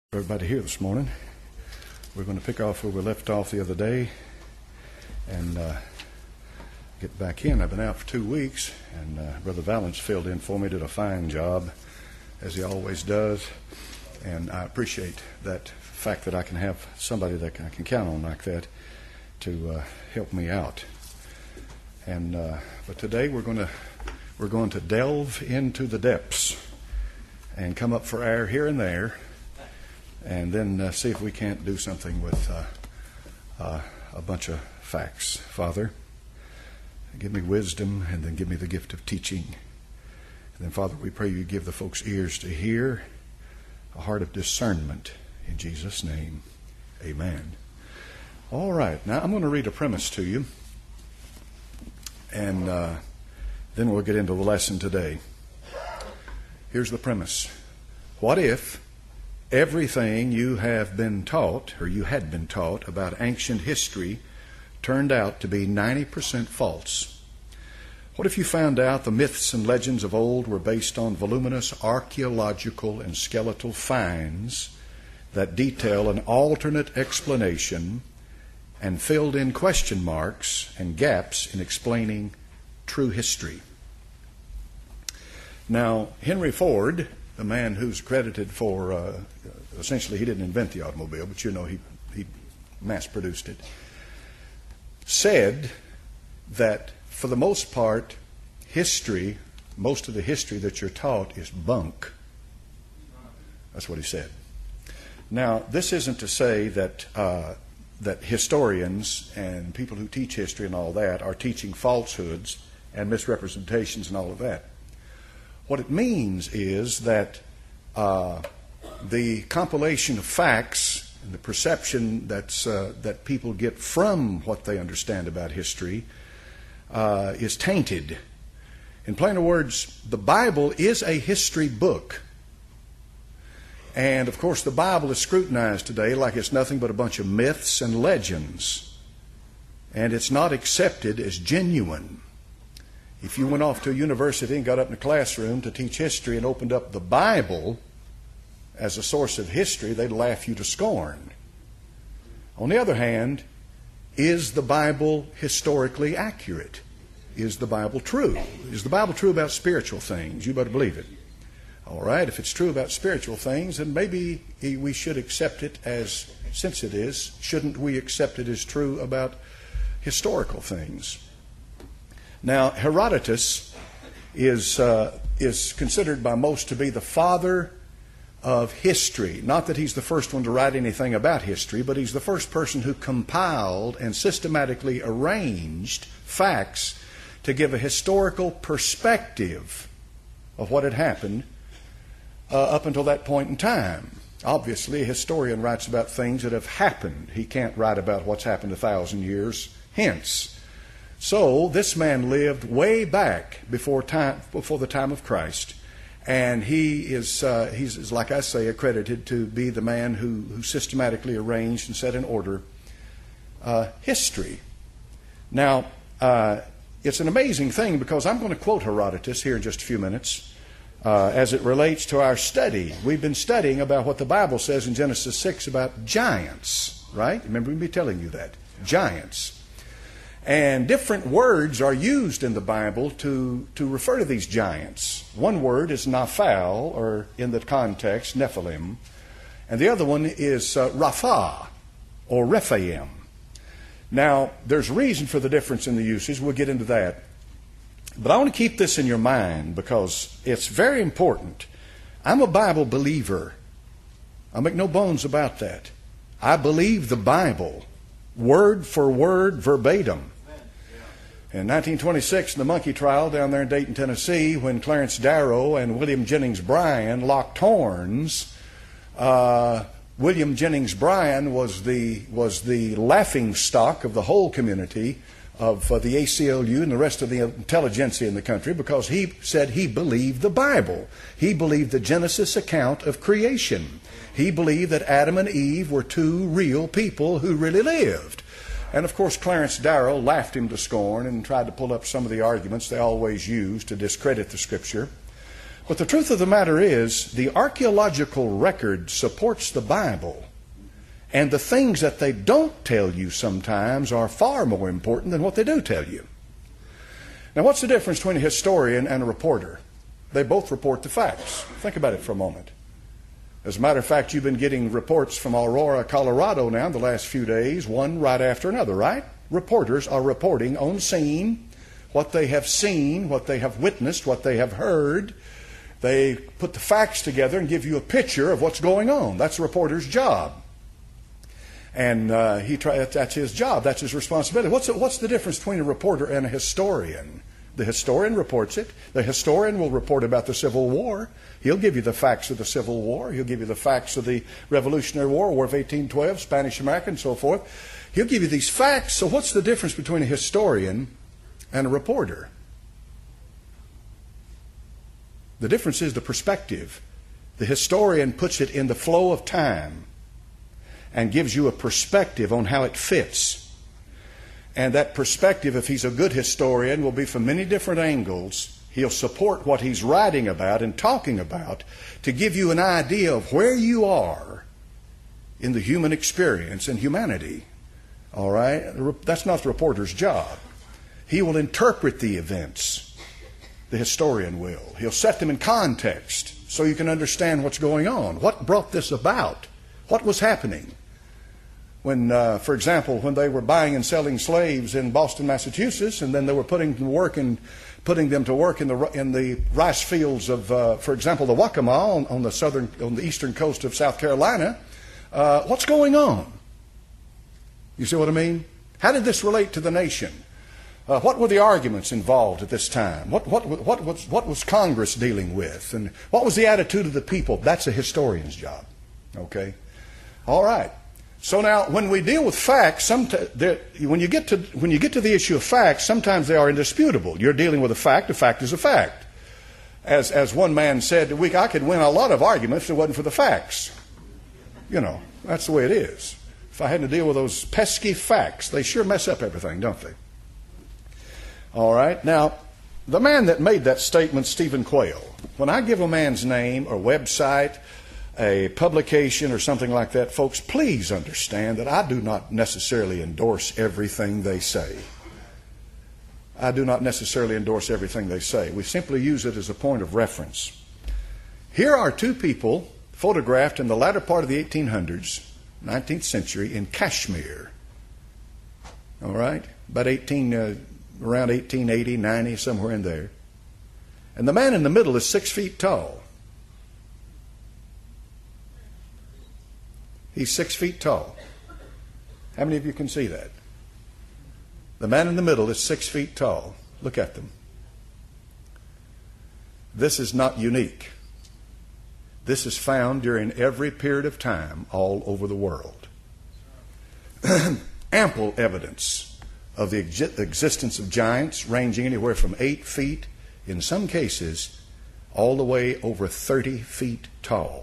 Everybody here this morning. We're going to pick off where we left off the other day and get back in. I've been out for 2 weeks, and Brother Valance filled in for me, did a fine job, as he always does, and I appreciate that fact that I can have somebody that I can count on like that to help me out. And but today we're going to delve into the depths and come up for air here and there, and then see if we can't do something with a bunch of facts. Father, give me wisdom, and then give me the gift of teaching. And then, Father, we pray you give the folks ears to hear, a heart of discernment. In Jesus' name, amen. All right, now I'm going to read a premise to you, and then we'll get into the lesson today. Here's the premise. What if everything you have been taught, or you had been taught, about ancient history turned out to be 90% false? What if you found out the myths and legends of old were based on voluminous archaeological and skeletal finds that detail an alternate explanation and filled in question marks and gaps in explaining true history? Now, Henry Ford, the man who's credited for, essentially he didn't invent the automobile, but you know he mass-produced it, said that for the most part, history, most of the history that you're taught is bunk. That's what he said. Now, this isn't to say that that historians and people who teach history and all that are teaching falsehoods and misrepresentations and all of that. What it means is that the compilation of facts and the perception that people get from what they understand about history is tainted. In plainer words, the Bible is a history book. And, of course, the Bible is scrutinized today like it's nothing but a bunch of myths and legends. And it's not accepted as genuine. If you went off to a university and got up in a classroom to teach history and opened up the Bible as a source of history, they'd laugh you to scorn. On the other hand, is the Bible historically accurate? Is the Bible true? Is the Bible true about spiritual things? You better believe it. All right, if it's true about spiritual things, then maybe we should accept it as, since it is, shouldn't we accept it as true about historical things? Now, Herodotus is considered by most to be the father of history. Not that he's the first one to write anything about history, but he's the first person who compiled and systematically arranged facts to give a historical perspective of what had happened up until that point in time. Obviously, a historian writes about things that have happened. He can't write about what's happened 1,000 years hence. So this man lived way back before the time of Christ, and he's like I say, accredited to be the man who systematically arranged and set in order history. Now, it's an amazing thing because I'm going to quote Herodotus here in just a few minutes as it relates to our study. We've been studying about what the Bible says in Genesis 6 about giants, right? Remember me telling you that. Giants. And different words are used in the Bible to refer to these giants. One word is Nephal, or in the context, Nephilim. And the other one is Rapha, or Rephaim. Now, there's reason for the difference in the usage. We'll get into that. But I want to keep this in your mind because it's very important. I'm a Bible believer. I make no bones about that. I believe the Bible, word for word, verbatim. In 1926, in the monkey trial down there in Dayton, Tennessee, when Clarence Darrow and William Jennings Bryan locked horns, William Jennings Bryan was the laughing stock of the whole community of the ACLU and the rest of the intelligentsia in the country because he said he believed the Bible. He believed the Genesis account of creation. He believed that Adam and Eve were two real people who really lived. And of course, Clarence Darrow laughed him to scorn and tried to pull up some of the arguments they always use to discredit the Scripture. But the truth of the matter is, the archaeological record supports the Bible. And the things that they don't tell you sometimes are far more important than what they do tell you. Now, what's the difference between a historian and a reporter? They both report the facts. Think about it for a moment. As a matter of fact, you've been getting reports from Aurora, Colorado now in the last few days, one right after another, right? Reporters are reporting on scene what they have seen, what they have witnessed, what they have heard. They put the facts together and give you a picture of what's going on. That's a reporter's job. And that's his job. That's his responsibility. What's the difference between a reporter and a historian? The historian reports it. The historian will report about the Civil War. He'll give you the facts of the Civil War. He'll give you the facts of the Revolutionary War, War of 1812, Spanish-American, and so forth. He'll give you these facts. So what's the difference between a historian and a reporter? The difference is the perspective. The historian puts it in the flow of time and gives you a perspective on how it fits. And that perspective, if he's a good historian, will be from many different angles. He'll support what he's writing about and talking about to give you an idea of where you are in the human experience and humanity. All right? That's not the reporter's job. He will interpret the events. The historian will. He'll set them in context so you can understand what's going on. What brought this about? What was happening? When, for example, when they were buying and selling slaves in Boston, Massachusetts, and then they were putting them to work in the rice fields of, for example, the Waccamaw on the eastern coast of South Carolina, what's going on? You see what I mean? How did this relate to the nation? What were the arguments involved at this time? What was Congress dealing with, and what was the attitude of the people? That's a historian's job. Okay, all right. So now, when we deal with facts, when you get to the issue of facts, sometimes they are indisputable. You're dealing with a fact is a fact. As one man said, I could win a lot of arguments if it wasn't for the facts. You know, that's the way it is. If I had to deal with those pesky facts, they sure mess up everything, don't they? All right. Now, the man that made that statement, Stephen Quayle, when I give a man's name or website, a publication or something like that, folks, please understand that I do not necessarily endorse everything they say. I do not necessarily endorse everything they say. We simply use it as a point of reference. Here are two people photographed in the latter part of the 1800s, 19th century, in Kashmir. All right? About around 1880, 90, somewhere in there. And the man in the middle is 6 feet tall. He's 6 feet tall. How many of you can see that? The man in the middle is 6 feet tall. Look at them. This is not unique. This is found during every period of time all over the world. Ample evidence of the existence of giants ranging anywhere from 8 feet, in some cases, all the way over 30 feet tall.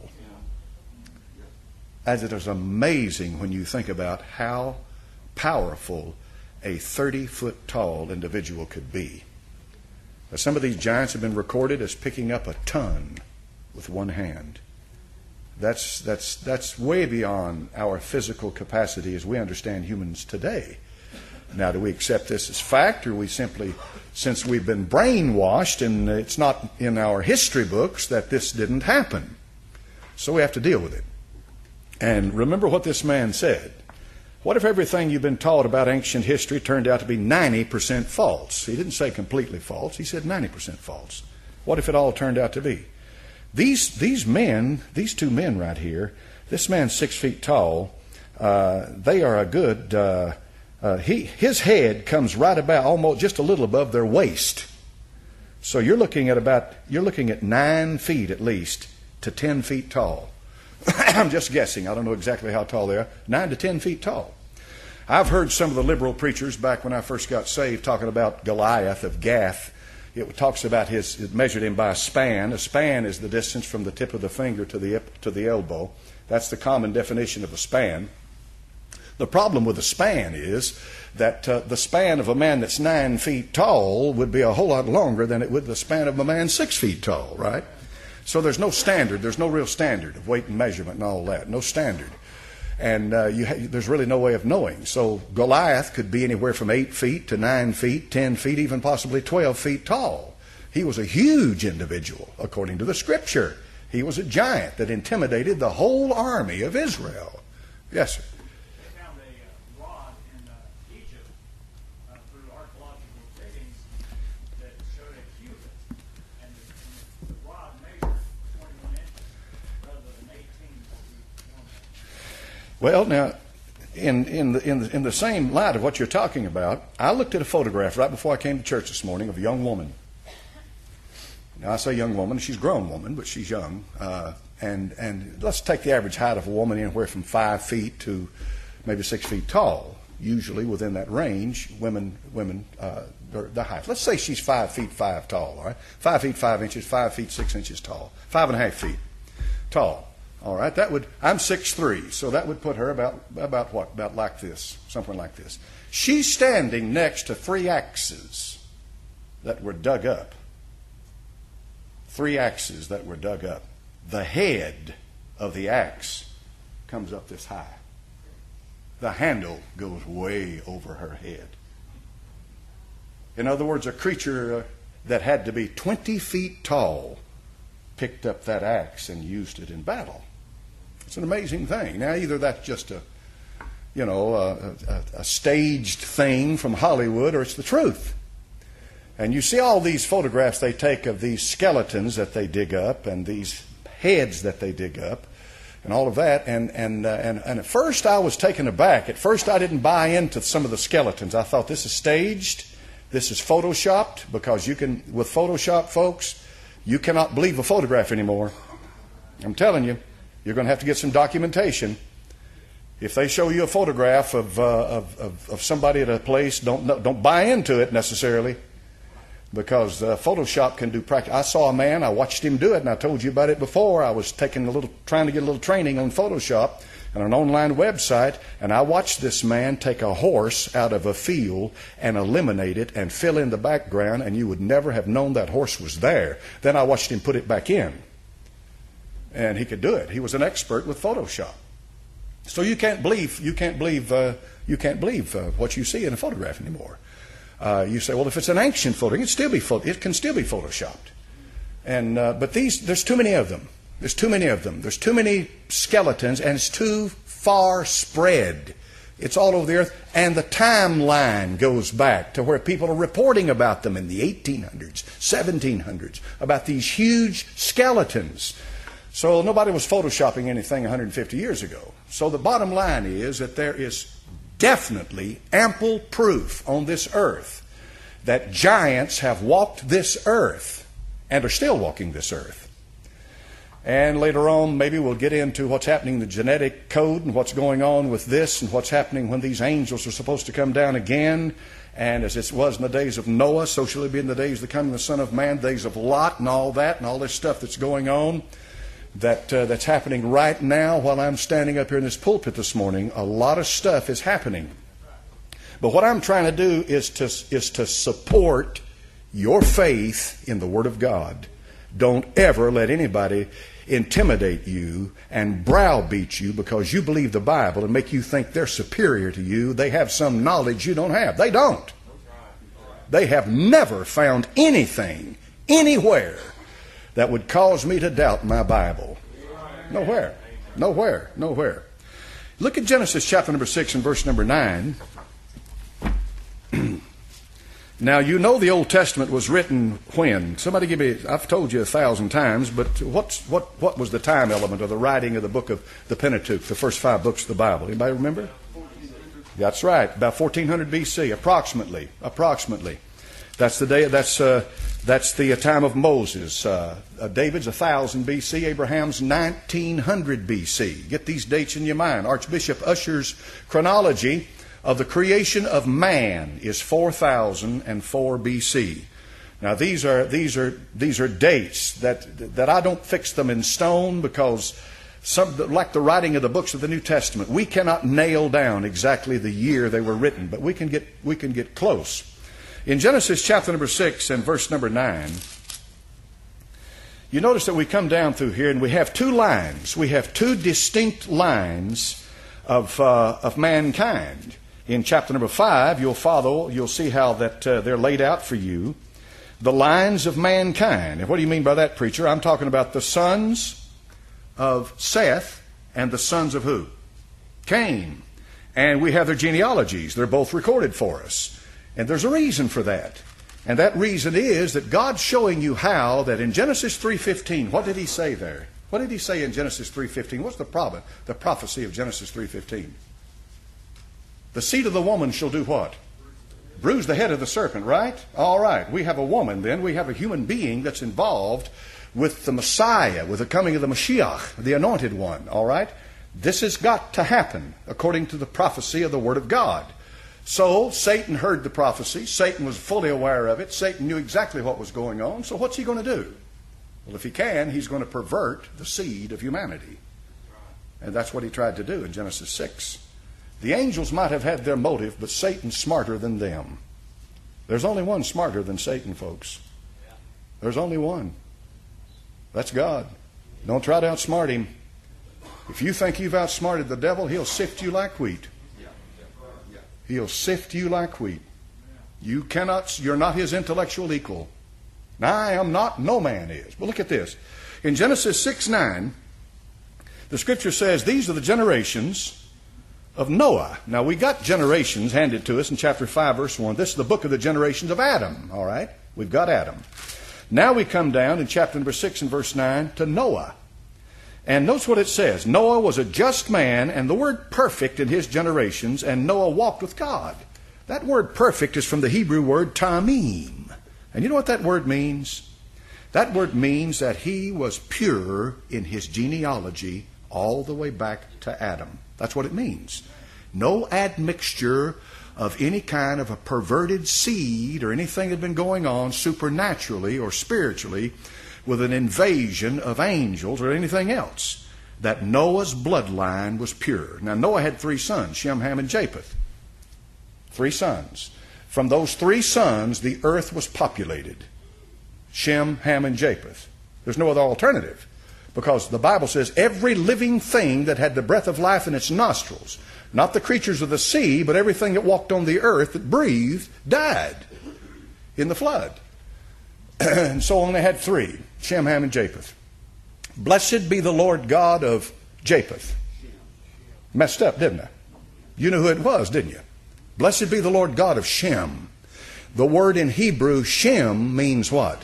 As it is amazing when you think about how powerful a 30-foot tall individual could be. Some of these giants have been recorded as picking up a ton with one hand. That's way beyond our physical capacity as we understand humans today. Now, do we accept this as fact, or we simply, since we've been brainwashed and it's not in our history books that this didn't happen, so we have to deal with it. And remember what this man said. What if everything you've been taught about ancient history turned out to be 90% false? He didn't say completely false. He said 90% false. What if it all turned out to be? These two men right here, this man's 6 feet tall, they are a good, his head comes right about almost just a little above their waist. So you're looking at 9 feet at least to 10 feet tall. I'm just guessing. I don't know exactly how tall they are. 9 to 10 feet tall. I've heard some of the liberal preachers back when I first got saved talking about Goliath of Gath. It talks about it measured him by a span. A span is the distance from the tip of the finger to the elbow. That's the common definition of a span. The problem with a span is that the span of a man that's 9 feet tall would be a whole lot longer than it would the span of a man 6 feet tall, right? So there's no standard. There's no real standard of weight and measurement and all that. No standard. And there's really no way of knowing. So Goliath could be anywhere from 8 feet to 9 feet, 10 feet, even possibly 12 feet tall. He was a huge individual, according to the Scripture. He was a giant that intimidated the whole army of Israel. Yes, sir. They found a rod in Egypt through archaeological diggings that showed a cubit, and the rod measured 21 inches rather than 18. Well, now, in the same light of what you're talking about, I looked at a photograph right before I came to church this morning of a young woman. Now, I say young woman, she's a grown woman, but she's young. And let's take the average height of a woman anywhere from 5 feet to maybe 6 feet tall. Usually within that range, women the height. Let's say she's 5 feet 5 tall, all right? 5 feet 5 inches, 5 feet 6 inches tall, 5.5 feet tall. All right, I'm 6'3", so that would put her about what? About like this, something like this. She's standing next to 3 axes that were dug up. 3 axes that were dug up. The head of the axe comes up this high. The handle goes way over her head. In other words, a creature that had to be 20 feet tall picked up that axe and used it in battle. It's an amazing thing. Now, either that's just a staged thing from Hollywood, or it's the truth. And you see all these photographs they take of these skeletons that they dig up and these heads that they dig up and all of that. And at first I was taken aback. At first I didn't buy into some of the skeletons. I thought this is staged. This is photoshopped, because with Photoshop, folks, you cannot believe a photograph anymore. I'm telling you, you're going to have to get some documentation. If they show you a photograph of somebody at a place, don't buy into it necessarily. Because Photoshop can do practice. I saw a man, I watched him do it, and I told you about it before. I was trying to get a little training on Photoshop and an online website, and I watched this man take a horse out of a field and eliminate it and fill in the background, and you would never have known that horse was there. Then I watched him put it back in, and he could do it. He was an expert with Photoshop. So you can't believe what you see in a photograph anymore. You say, well, if it's an ancient photo, it can still be photoshopped. But there's too many of them. There's too many skeletons, and it's too far spread. It's all over the earth, and the timeline goes back to where people are reporting about them in the 1800s, 1700s, about these huge skeletons. So nobody was photoshopping anything 150 years ago. So the bottom line is that there is definitely ample proof on this earth that giants have walked this earth and are still walking this earth. And later on, maybe we'll get into what's happening in the genetic code and what's going on with this and what's happening when these angels are supposed to come down again. And as it was in the days of Noah, so shall it be in the days of the coming of the Son of Man, days of Lot and all that and all this stuff that's going on. That's happening right now while I'm standing up here in this pulpit this morning. A lot of stuff is happening. But what I'm trying to do is to support your faith in the Word of God. Don't ever let anybody intimidate you and browbeat you because you believe the Bible and make you think they're superior to you. They have some knowledge you don't have. They don't. They have never found anything, anywhere, that would cause me to doubt my Bible. Nowhere. Look at Genesis chapter number 6 and verse number 9. Now, you know the Old Testament was written when? Somebody give me, I've told you 1,000 times, but what was the time element of the writing of the book of the Pentateuch, the first 5 books of the Bible? Anybody remember? That's right, about 1400 BC, approximately. That's the day. That's the time of Moses. David's 1000 BC. Abraham's 1900 BC. Get these dates in your mind. Archbishop Usher's chronology of the creation of man is 4004 BC. Now these are dates that I don't fix them in stone because like the writing of the books of the New Testament, we cannot nail down exactly the year they were written, but we can get close. In Genesis chapter number 6 and verse number 9, you notice that we come down through here and we have two lines. We have two distinct lines of mankind. In chapter number 5, you'll see how that they're laid out for you. The lines of mankind. And what do you mean by that, preacher? I'm talking about the sons of Seth and the sons of who? Cain. And we have their genealogies. They're both recorded for us. And there's a reason for that. And that reason is that God's showing you how that in Genesis 3:15, what did he say there? What did he say in Genesis 3:15? What's the prophecy of Genesis 3:15? The seed of the woman shall do what? Bruise the head of the serpent, right? All right. We have a woman then. We have a human being that's involved with the Messiah, with the coming of the Mashiach, the anointed one. All right? This has got to happen according to the prophecy of the Word of God. So Satan heard the prophecy. Satan was fully aware of it. Satan knew exactly what was going on. So what's he going to do? Well, if he can, he's going to pervert the seed of humanity. And that's what he tried to do in Genesis 6. The angels might have had their motive, but Satan's smarter than them. There's only one smarter than Satan, folks. There's only one. That's God. Don't try to outsmart him. If you think you've outsmarted the devil, he'll sift you like wheat. He'll sift you like wheat. You're not his intellectual equal. Now, I am not, no man is. But look at this. In Genesis 6:9, the scripture says, these are the generations of Noah. Now, we got generations handed to us in chapter 5, verse 1. This is the book of the generations of Adam, all right? We've got Adam. Now we come down in chapter number 6 and verse 9 to Noah. And notice what it says. Noah was a just man, and the word perfect in his generations, and Noah walked with God. That word perfect is from the Hebrew word tamim. And you know what that word means? That word means that he was pure in his genealogy all the way back to Adam. That's what it means. No admixture of any kind of a perverted seed or anything that had been going on supernaturally or spiritually with an invasion of angels or anything else. That Noah's bloodline was pure. Now, Noah had 3 sons, Shem, Ham, and Japheth. 3 sons. From those 3 sons, the earth was populated. Shem, Ham, and Japheth. There's no other alternative. Because the Bible says every living thing that had the breath of life in its nostrils, not the creatures of the sea, but everything that walked on the earth that breathed, died in the flood. And so only had 3, Shem, Ham, and Japheth. Blessed be the Lord God of Japheth. Messed up, didn't I? You knew who it was, didn't you? Blessed be the Lord God of Shem. The word in Hebrew, Shem, means what?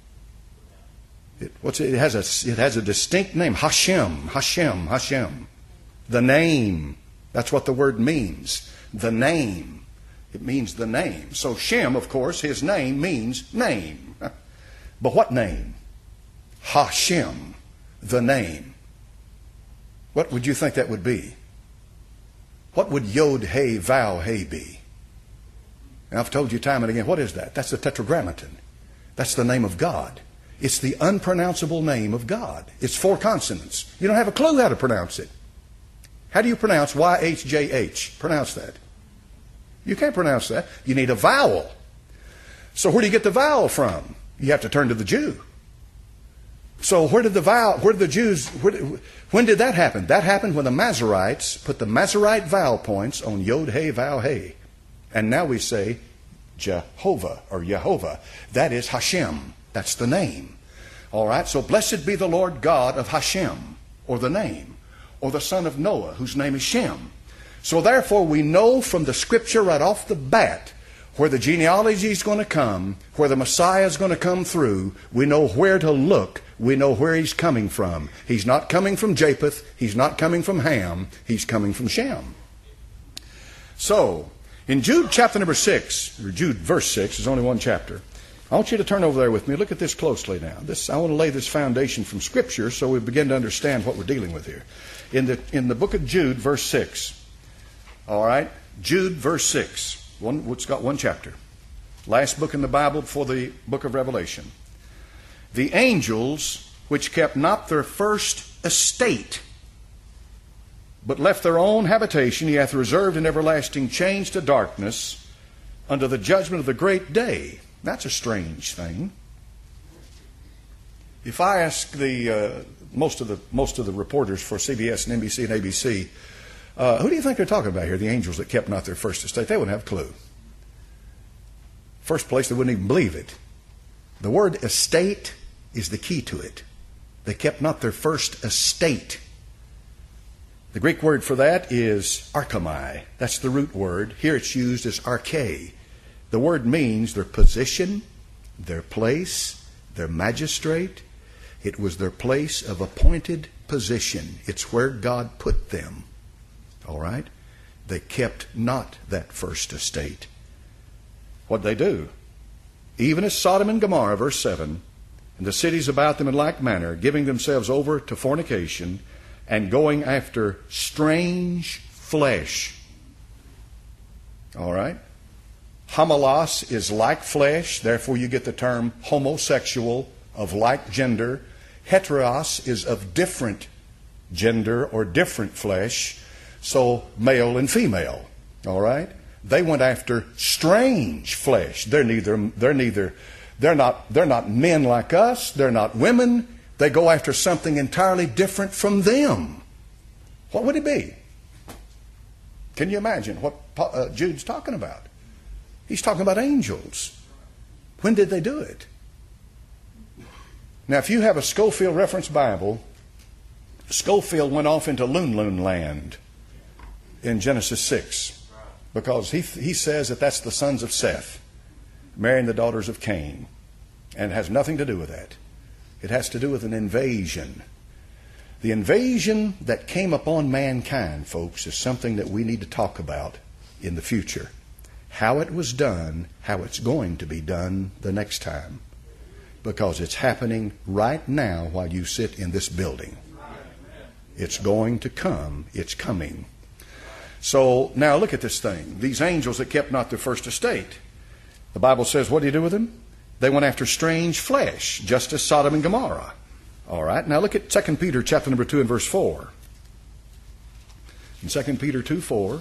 It has a distinct name. Hashem, Hashem, Hashem. The name. That's what the word means. The name. It means the name. So Shem, of course, his name means name. But what name? Hashem, the name. What would you think that would be? What would Yod He Vav He be? And I've told you time and again, what is that? That's the Tetragrammaton. That's the name of God. It's the unpronounceable name of God. It's 4 consonants. You don't have a clue how to pronounce it. How do you pronounce YHJH? Pronounce that. You can't pronounce that. You need a vowel. So where do you get the vowel from? You have to turn to the Jew. So when did the Jews, when did that happen? That happened when the Masoretes put the Masorite vowel points on Yod He Vav He. And now we say Jehovah or Yehovah. That is Hashem. That's the name. All right, so blessed be the Lord God of Hashem, or the name, or the son of Noah, whose name is Shem. So therefore we know from the scripture right off the bat where the genealogy is going to come, where the Messiah is going to come through. We know where to look. We know where he's coming from. He's not coming from Japheth. He's not coming from Ham. He's coming from Shem. So, in Jude chapter number 6, or Jude verse 6, there's only one chapter. I want you to turn over there with me. Look at this closely now. I want to lay this foundation from Scripture so we begin to understand what we're dealing with here. In the book of Jude, verse 6. All right? Jude, verse 6. It's got one chapter. Last book in the Bible before the book of Revelation. The angels which kept not their first estate, but left their own habitation, he hath reserved in everlasting chains to darkness unto the judgment of the great day. That's a strange thing. If I ask most of the reporters for CBS and NBC and ABC, who do you think they're talking about here? The angels that kept not their first estate. They wouldn't have a clue. First place, they wouldn't even believe it. The word estate is the key to it. They kept not their first estate. The Greek word for that is archomai. That's the root word. Here it's used as arche. The word means their position, their place, their magistrate. It was their place of appointed position. It's where God put them. All right? They kept not that first estate. What'd they do? Even as Sodom and Gomorrah, verse 7, and the cities about them in like manner, giving themselves over to fornication and going after strange flesh. All right? Homolos is like flesh, therefore you get the term homosexual, of like gender. Heteros is of different gender or different flesh, so male and female. All right? They went after strange flesh. They're not men like us. They're not women. They go after something entirely different from them. What would it be? Can you imagine what Jude's talking about? He's talking about angels. When did they do it? Now, if you have a Schofield Reference Bible, Schofield went off into Loon land in Genesis 6 because he says that that's the sons of Seth marrying the daughters of Cain, and it has nothing to do with that. It has to do with an invasion. The invasion that came upon mankind, folks, is something that we need to talk about in the future. How it was done, how it's going to be done the next time. Because it's happening right now while you sit in this building. It's going to come. It's coming. So now look at this thing. These angels that kept not their first estate. The Bible says, what do you do with them? They went after strange flesh, just as Sodom and Gomorrah. All right. Now look at 2 Peter chapter number 2 and verse 4. In 2 Peter 2:4,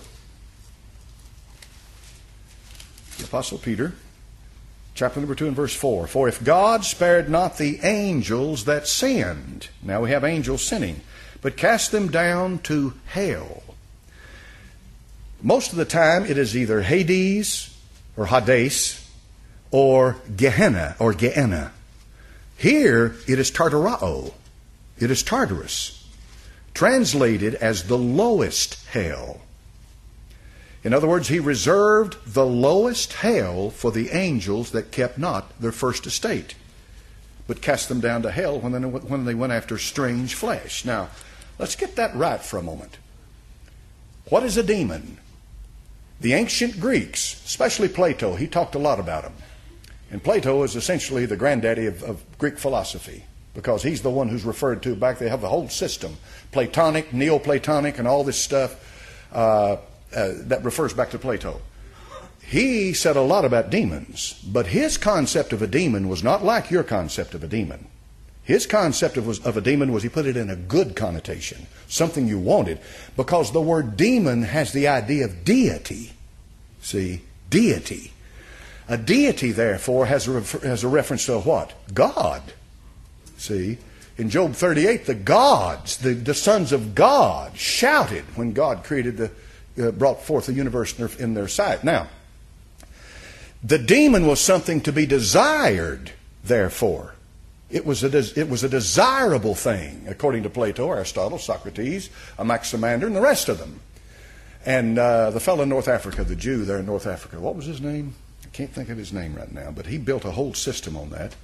the Apostle Peter, chapter number 2 and verse 4. For if God spared not the angels that sinned. Now we have angels sinning. But cast them down to hell. Most of the time it is either Hades or Hades or Gehenna or Gehenna. Here it is Tartarao. It is Tartarus. Translated as the lowest hell. In other words, he reserved the lowest hell for the angels that kept not their first estate, but cast them down to hell when they went after strange flesh. Now, let's get that right for a moment. What is a demon? The ancient Greeks, especially Plato, he talked a lot about them. And Plato is essentially the granddaddy of Greek philosophy, because he's the one who's referred to back. They have the whole system, Platonic, Neoplatonic, and all this stuff that refers back to Plato. He said a lot about demons, but his concept of a demon was not like your concept of a demon. His concept of a demon was he put it in a good connotation, something you wanted, because the word demon has the idea of deity. See, deity. A deity, therefore, has a reference to what? God. See, in Job 38, the gods, the sons of God, shouted when God created brought forth the universe in their sight. Now, the demon was something to be desired, therefore. It was a desirable thing, according to Plato, Aristotle, Socrates, Anaximander, and the rest of them. And the fellow in North Africa, the Jew there in North Africa, what was his name? I can't think of his name right now, but he built a whole system on that.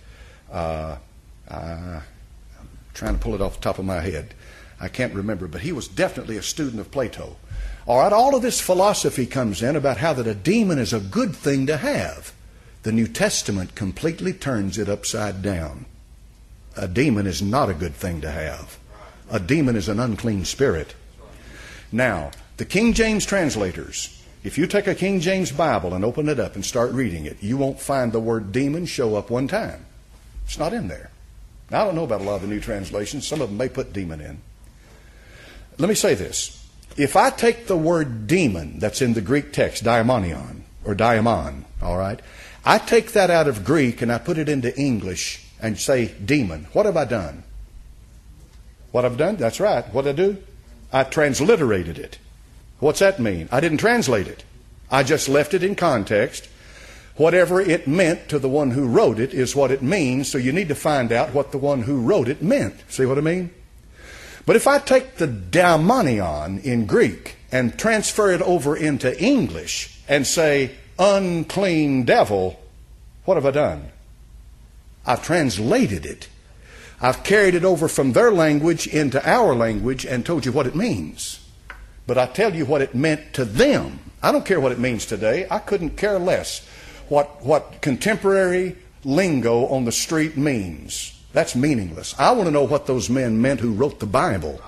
I'm trying to pull it off the top of my head. I can't remember, but he was definitely a student of Plato. All right, all of this philosophy comes in about how that a demon is a good thing to have. The New Testament completely turns it upside down. A demon is not a good thing to have. A demon is an unclean spirit. Now, the King James translators, if you take a King James Bible and open it up and start reading it, you won't find the word demon show up one time. It's not in there. Now, I don't know about a lot of the new translations. Some of them may put demon in. Let me say this. If I take the word demon that's in the Greek text, daimonion, or daimon, all right, I take that out of Greek and I put it into English, and say demon. What have I done? What I've done? That's right. What did I do? I transliterated it. What's that mean? I didn't translate it. I just left it in context. Whatever it meant to the one who wrote it is what it means, so you need to find out what the one who wrote it meant. See what I mean? But if I take the daimonion in Greek and transfer it over into English and say, unclean devil, what have I done? I've translated it. I've carried it over from their language into our language and told you what it means. But I tell you what it meant to them. I don't care what it means today. I couldn't care less what contemporary lingo on the street means. That's meaningless. I want to know what those men meant who wrote the Bible.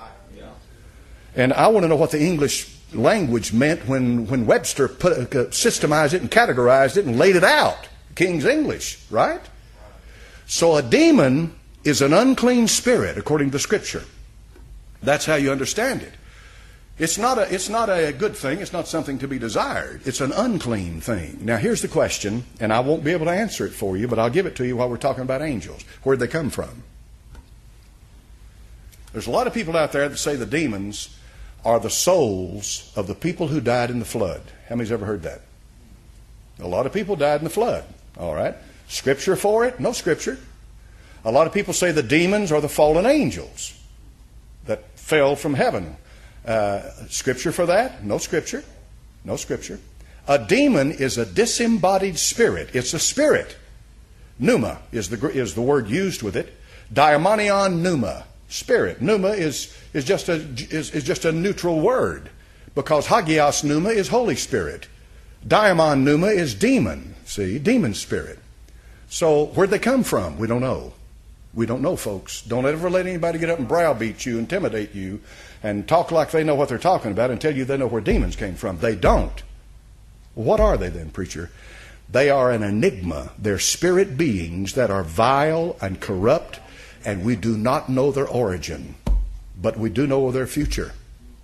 And I want to know what the English language meant when Webster systemized it and categorized it and laid it out. King's English, right? So a demon is an unclean spirit, according to Scripture. That's how you understand it. It's not a good thing. It's not something to be desired. It's an unclean thing. Now, here's the question, and I won't be able to answer it for you, but I'll give it to you while we're talking about angels. Where'd they come from? There's a lot of people out there that say the demons are the souls of the people who died in the flood. How many's ever heard that? A lot of people died in the flood. All right. Scripture for it? No scripture. A lot of people say the demons are the fallen angels that fell from heaven. Scripture for that? No scripture. No scripture. A demon is a disembodied spirit. It's a spirit. Pneuma is the word used with it. Daimonion pneuma. Spirit. Pneuma is just a neutral word, because hagios pneuma is Holy Spirit. Daimon pneuma is demon. See, demon spirit. So where'd they come from? We don't know. We don't know, folks. Don't ever let anybody get up and browbeat you, intimidate you, and talk like they know what they're talking about and tell you they know where demons came from. They don't. What are they then, preacher? They are an enigma. They're spirit beings that are vile and corrupt, and we do not know their origin, but we do know their future.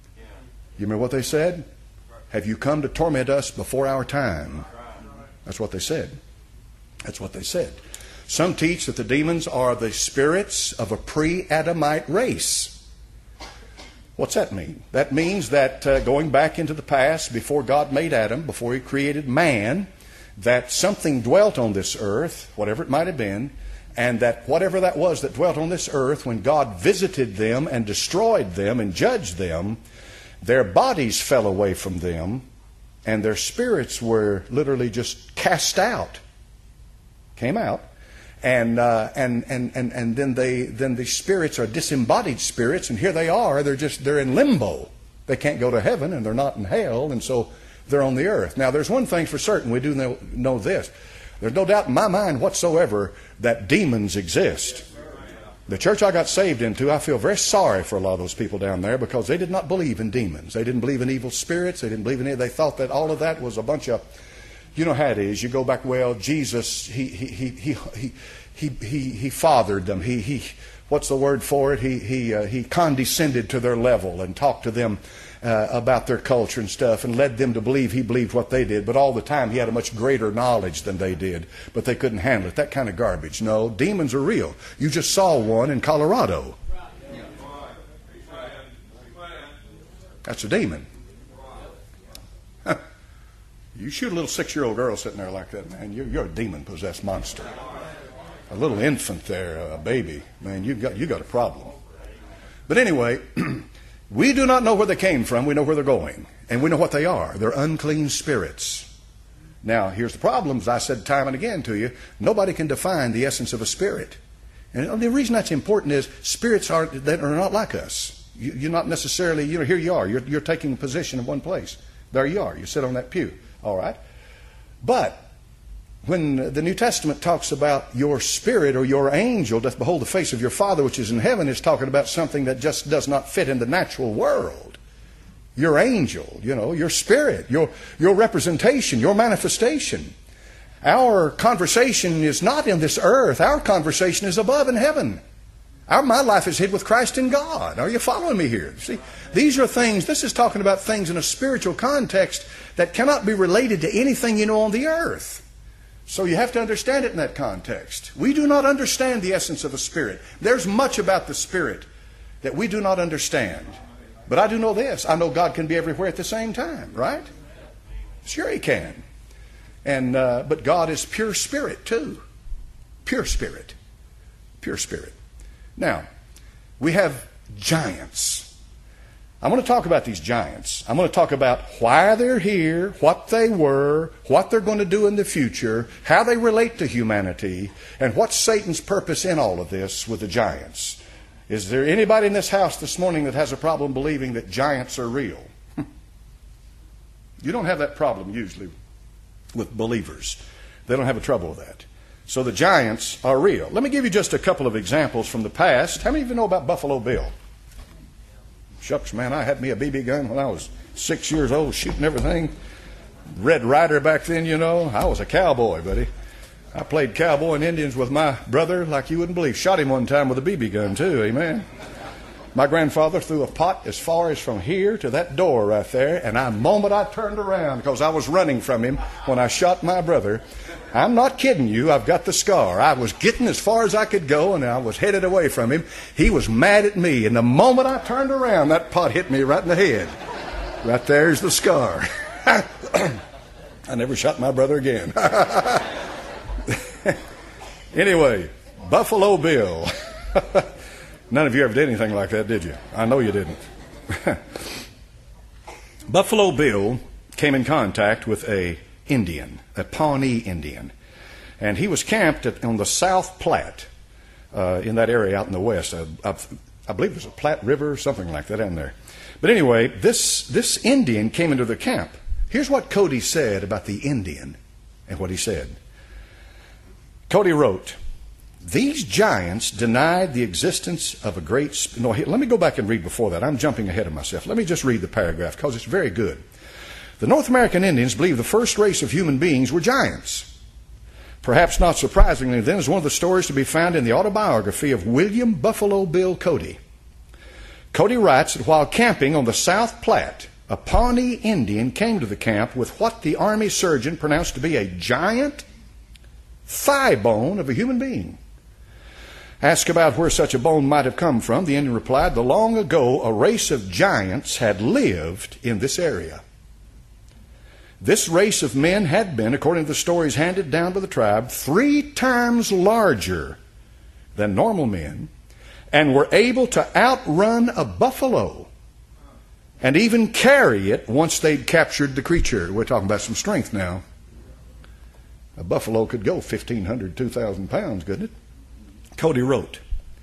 You remember what they said? Have you come to torment us before our time? That's what they said. That's what they said. Some teach that the demons are the spirits of a pre-Adamite race. What's that mean? That means that going back into the past, before God made Adam, before He created man, that something dwelt on this earth, whatever it might have been, and that whatever that was that dwelt on this earth, when God visited them and destroyed them and judged them, their bodies fell away from them, and their spirits were literally just cast out, came out. And then the spirits are disembodied spirits, and here they are. They're in limbo. They can't go to heaven, and they're not in hell, and so they're on the earth. Now, there's one thing for certain. We do know this. There's no doubt in my mind whatsoever that demons exist. The church I got saved into, I feel very sorry for a lot of those people down there, because they did not believe in demons. They didn't believe in evil spirits. They didn't believe in it. They thought that all of that was a bunch of, you know how it is. You go back, well, Jesus, he fathered them. What's the word for it? He condescended to their level and talked to them about their culture and stuff, and led them to believe he believed what they did. But all the time he had a much greater knowledge than they did, but they couldn't handle it. That kind of garbage. No, demons are real. You just saw one in Colorado. That's a demon. You shoot a little 6-year-old girl sitting there like that, man, you're a demon-possessed monster. A little infant there, a baby, man, you got a problem. But anyway, we do not know where they came from. We know where they're going, and we know what they are. They're unclean spirits. Now, here's the problem. As I said time and again to you, nobody can define the essence of a spirit. And the reason that's important is spirits that are not like us. You're not necessarily, here you are. You're taking a position in one place. There you are. You sit on that pew. All right. But when the New Testament talks about your spirit or your angel doth behold the face of your Father which is in heaven, it's talking about something that just does not fit in the natural world. Your angel, your spirit, your representation, your manifestation. Our conversation is not in this earth. Our conversation is above in heaven. My life is hid with Christ in God. Are you following me here? See, these are things, this is talking about things in a spiritual context that cannot be related to anything you know on the earth. So you have to understand it in that context. We do not understand the essence of a spirit. There's much about the Spirit that we do not understand. But I do know this. I know God can be everywhere at the same time, right? Sure He can. But God is pure spirit too. Pure spirit. Pure spirit. Now, we have giants. I'm going to talk about these giants. I'm going to talk about why they're here, what they were, what they're going to do in the future, how they relate to humanity, and what's Satan's purpose in all of this with the giants. Is there anybody in this house this morning that has a problem believing that giants are real? You don't have that problem usually with believers. They don't have a trouble with that. So the giants are real. Let me give you just a couple of examples from the past. How many of you know about Buffalo Bill? Shucks, man, I had me a BB gun when I was 6 years old, shooting everything. Red Ryder back then, you know. I was a cowboy, buddy. I played cowboy and Indians with my brother like you wouldn't believe. Shot him one time with a BB gun, too, amen. My grandfather threw a pot as far as from here to that door right there, and the moment I turned around, because I was running from him when I shot my brother, I'm not kidding you, I've got the scar. I was getting as far as I could go, and I was headed away from him. He was mad at me, and the moment I turned around, that pot hit me right in the head. Right there's the scar. I never shot my brother again. Anyway, Buffalo Bill. None of you ever did anything like that, did you? I know you didn't. Buffalo Bill came in contact with a Pawnee Indian. And he was camped on the South Platte, in that area out in the west. I believe there's a Platte River or something like that down there. But anyway, this Indian came into the camp. Here's what Cody said about the Indian and what he said. Cody wrote, "These giants denied the existence of a great..." No, let me go back and read before that. I'm jumping ahead of myself. Let me just read the paragraph because it's very good. The North American Indians believed the first race of human beings were giants. Perhaps not surprisingly, then, is one of the stories to be found in the autobiography of William Buffalo Bill Cody. Cody writes that while camping on the South Platte, a Pawnee Indian came to the camp with what the Army surgeon pronounced to be a giant thigh bone of a human being. Asked about where such a bone might have come from, the Indian replied that long ago a race of giants had lived in this area. This race of men had been, according to the stories handed down by the tribe, 3 times larger than normal men and were able to outrun a buffalo and even carry it once they'd captured the creature. We're talking about some strength now. A buffalo could go 1,500, 2,000 pounds, couldn't it? Cody wrote,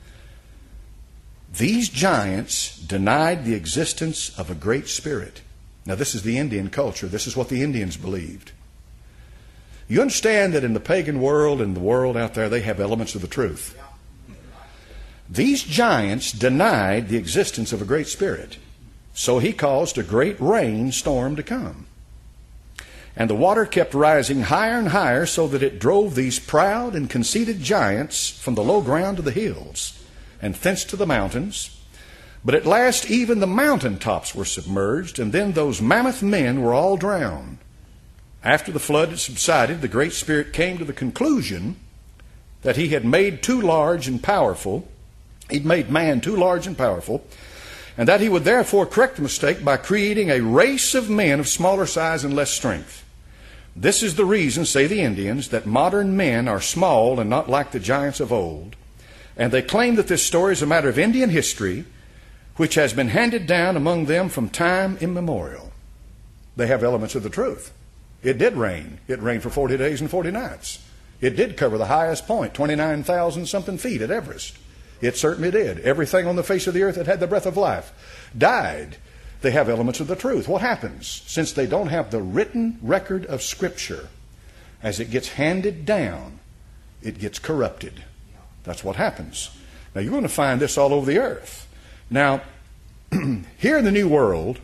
"These giants denied the existence of a great spirit." Now, this is the Indian culture. This is what the Indians believed. You understand that in the pagan world and the world out there, they have elements of the truth. These giants denied the existence of a great spirit. So he caused a great rainstorm to come. And the water kept rising higher and higher so that it drove these proud and conceited giants from the low ground to the hills and thence to the mountains. But at last even the mountain tops were submerged, and then those mammoth men were all drowned. After the flood had subsided, the Great Spirit came to the conclusion that he had made too large and powerful. He'd made man too large and powerful, and that he would therefore correct the mistake by creating a race of men of smaller size and less strength. This is the reason, say the Indians, that modern men are small and not like the giants of old. And they claim that this story is a matter of Indian history, which has been handed down among them from time immemorial. They have elements of the truth. It did rain. It rained for 40 days and 40 nights. It did cover the highest point, 29,000 something feet at Everest. It certainly did. Everything on the face of the earth that had the breath of life died. They have elements of the truth. What happens? Since they don't have the written record of Scripture, as it gets handed down, it gets corrupted. That's what happens. Now, you're going to find this all over the earth. Now, here in the New World,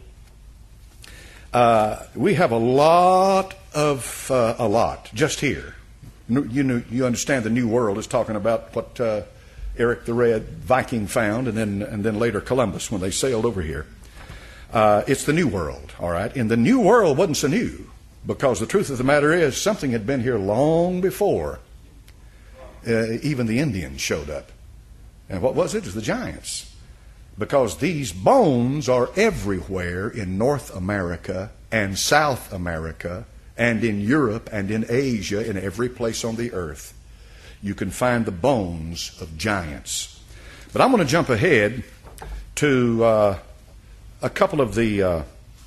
we have a lot, just here. You understand the New World is talking about what Eric the Red Viking found, and then later Columbus when they sailed over here. It's the New World, all right? And the New World wasn't so new. Because the truth of the matter is, something had been here long before even the Indians showed up. And what was it? It was the giants. Because these bones are everywhere in North America and South America and in Europe and in Asia, in every place on the earth. You can find the bones of giants. But I'm going to jump ahead to a couple of the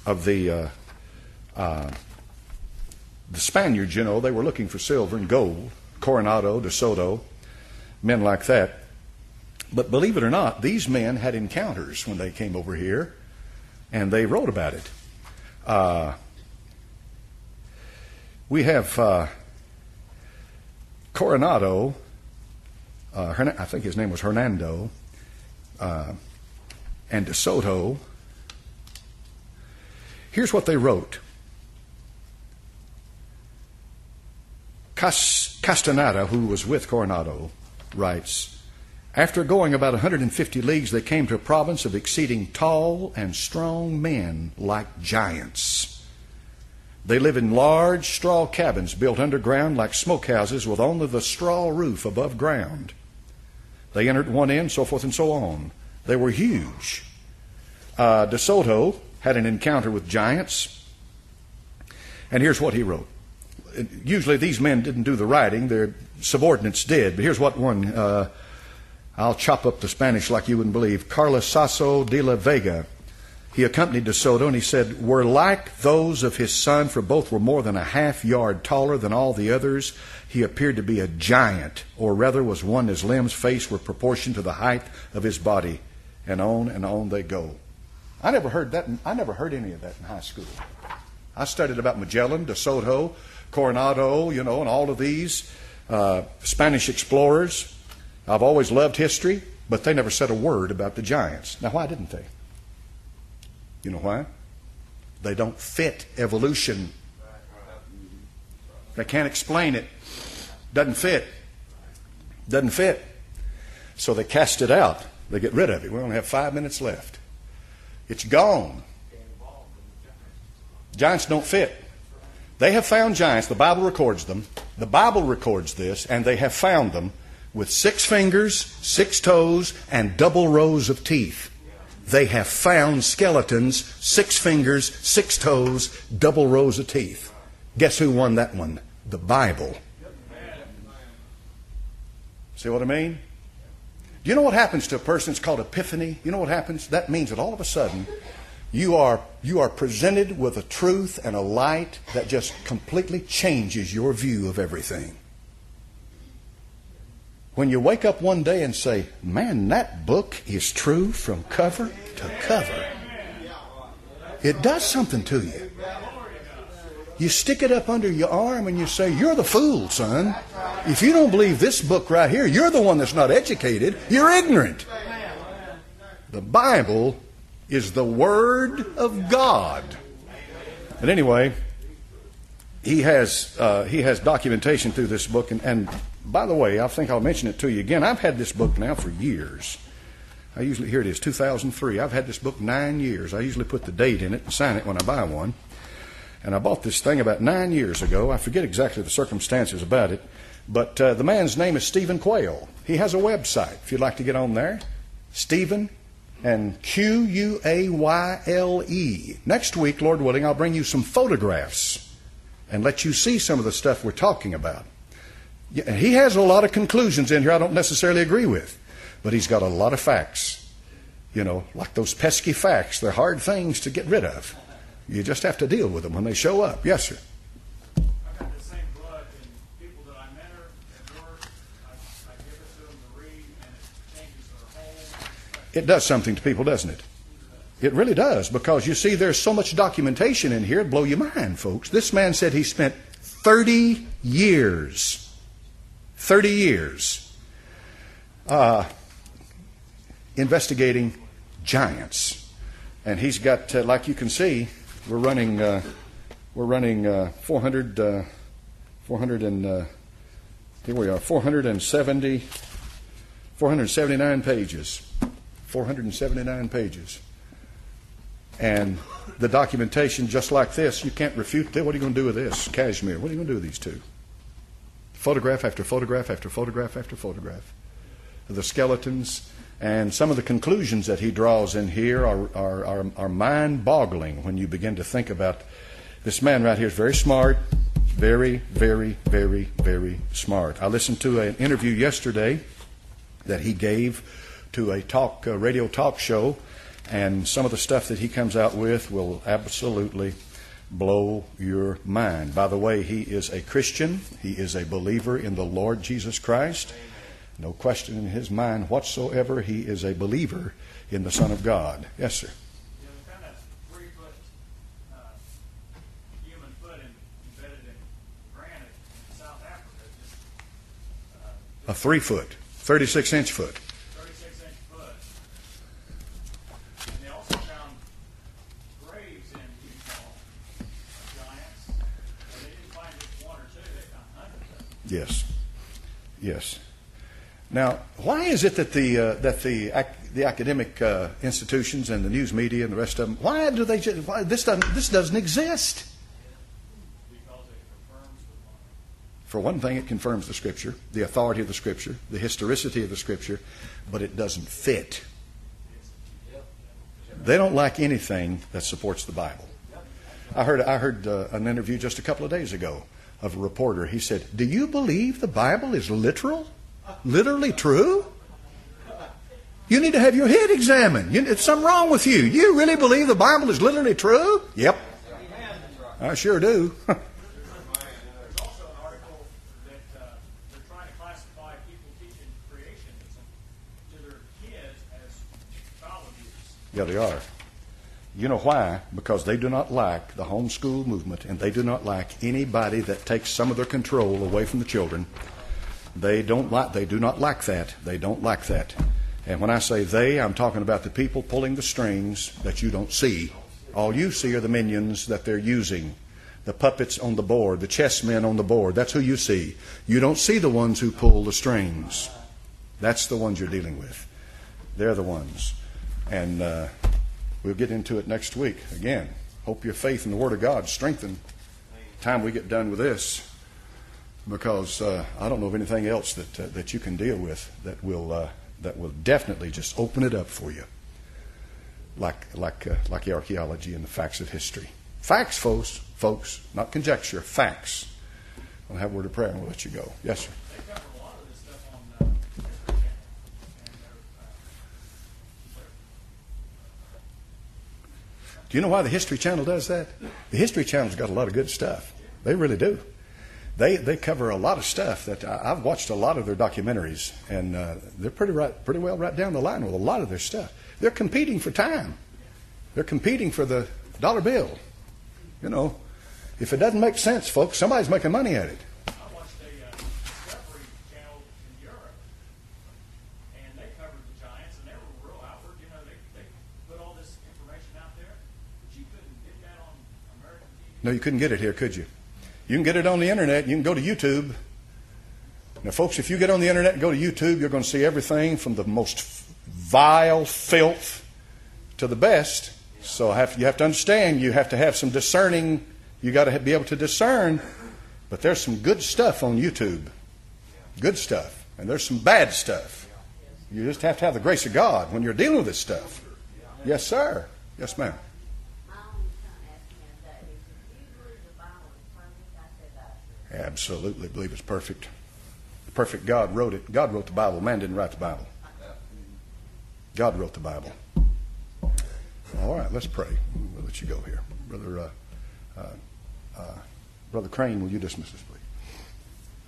Spaniards. You know, they were looking for silver and gold, Coronado, De Soto, men like that. But believe it or not, these men had encounters when they came over here, and they wrote about it. We have Coronado, I think his name was Hernando, and De Soto. Here's what they wrote. Castaneda, who was with Coronado, writes, after going about 150 leagues, they came to a province of exceeding tall and strong men like giants. They live in large straw cabins built underground like smokehouses with only the straw roof above ground. They entered one end, so forth and so on. They were huge. De Soto had an encounter with giants. And here's what he wrote. Usually these men didn't do the writing. Their subordinates did. But here's what one, I'll chop up the Spanish like you wouldn't believe. Carlos Sasso de la Vega. He accompanied De Soto, and he said, were like those of his son, for both were more than a half yard taller than all the others. He appeared to be a giant, or rather was one his limbs, face were proportioned to the height of his body. And on they go. I never heard that. I never heard any of that in high school. I studied about Magellan, De Soto, Coronado, and all of these Spanish explorers. I've always loved history, but they never said a word about the giants. Now, why didn't they? You know why? They don't fit evolution. They can't explain it. Doesn't fit. Doesn't fit. So they cast it out. They get rid of it. We only have 5 minutes left. It's gone. Giants don't fit. They have found giants. The Bible records them. The Bible records this, and they have found them with 6 fingers, 6 toes, and double rows of teeth. They have found skeletons, 6 fingers, 6 toes, double rows of teeth. Guess who won that one? The Bible. See what I mean? Do you know what happens to a person? It's called epiphany. You know what happens? That means that all of a sudden you are presented with a truth and a light that just completely changes your view of everything. When you wake up one day and say, man, that book is true from cover to cover, it does something to you. You stick it up under your arm and you say, you're the fool, son. If you don't believe this book right here, you're the one that's not educated. You're ignorant. The Bible is the Word of God. But anyway, he has documentation through this book. And by the way, I think I'll mention it to you again. I've had this book now for years. Here it is, 2003. I've had this book 9 years. I usually put the date in it and sign it when I buy one. And I bought this thing about 9 years ago. I forget exactly the circumstances about it. But the man's name is Stephen Quayle. He has a website, if you'd like to get on there. Stephen and Quayle. Next week, Lord willing, I'll bring you some photographs and let you see some of the stuff we're talking about. He has a lot of conclusions in here I don't necessarily agree with. But he's got a lot of facts. Like those pesky facts. They're hard things to get rid of. You just have to deal with them when they show up. Yes, sir. I've got the same blood in people that I mentor at work. I give it to them to read, and it changes their whole perspective. It does something to people, doesn't it? It really does, because you see, there's so much documentation in here, it'd blow your mind, folks. This man said he spent 30 years investigating giants. And he's got, like you can see, we're running 479 pages. 479 pages. And the documentation, just like this, you can't refute that. What are you going to do with this? Kashmir. What are you going to do with these two? Photograph after photograph after photograph after photograph. The skeletons and some of the conclusions that he draws in here are mind-boggling when you begin to think about this man right here is very smart, very, very, very, very smart. I listened to an interview yesterday that he gave to a radio talk show, and some of the stuff that he comes out with will absolutely blow your mind. By the way, he is a Christian. He is a believer in the Lord Jesus Christ. No question in his mind whatsoever. He is a believer in the Son of God. Yes, sir. You know, kind of 3-foot human foot embedded in granite in South Africa. A 3-foot, 36-inch foot. 36-inch foot. And they also found graves in Utah of giants. And they didn't find just one or two. They found hundreds of them. Yes. Yes. Now, why is it that the academic institutions and the news media and the rest of them, why do they just, this doesn't exist? Because it confirms the one. For one thing, it confirms the Scripture, the authority of the Scripture, the historicity of the Scripture, but it doesn't fit. They don't like anything that supports the Bible. I heard an interview just a couple of days ago of a reporter. He said, "Do you believe the Bible is literal? Literally true? You need to have your head examined. There's something wrong with you. You really believe the Bible is literally true?" Yep. I sure do. There's also an article that they're trying to classify people teaching creationism to their kids as child abuse. Yeah, they are. You know why? Because they do not like the homeschool movement, and they do not like anybody that takes some of their control away from the children. They do not like that. They don't like that. And when I say they, I'm talking about the people pulling the strings that you don't see. All you see are the minions that they're using, the puppets on the board, the chess men on the board. That's who you see. You don't see the ones who pull the strings. That's the ones you're dealing with. They're the ones. And we'll get into it next week. Again, hope your faith in the Word of God is strengthened time we get done with this. Because I don't know of anything else that you can deal with that will definitely just open it up for you, like the archaeology and the facts of history. Facts, folks, not conjecture. Facts. I'll have a word of prayer and we'll let you go. Yes, sir. They cover a lot of this stuff on History Channel. And Do you know why the History Channel does that? The History Channel's got a lot of good stuff. They really do. They cover a lot of stuff that I've watched a lot of their documentaries, and they're pretty well right down the line with a lot of their stuff. They're competing for time. They're competing for the dollar bill. You know, if it doesn't make sense, folks, somebody's making money at it. I watched a Discovery Channel in Europe, and they covered the giants, and they were real outward. You know, they put all this information out there, but you couldn't get that on American TV. No, you couldn't get it here, could you? You can get it on the internet. You can go to YouTube. Now, folks, if you get on the internet and go to YouTube, you're going to see everything from the most vile filth to the best. So you have to understand, you have to have some discerning. You got to be able to discern. But there's some good stuff on YouTube. Good stuff. And there's some bad stuff. You just have to have the grace of God when you're dealing with this stuff. Yes, sir. Yes, ma'am. Absolutely believe it's perfect. The perfect God wrote it. God wrote the Bible. Man didn't write the Bible. God wrote the Bible. All right, let's pray. We'll let you go here. Brother Crane, will you dismiss us, please?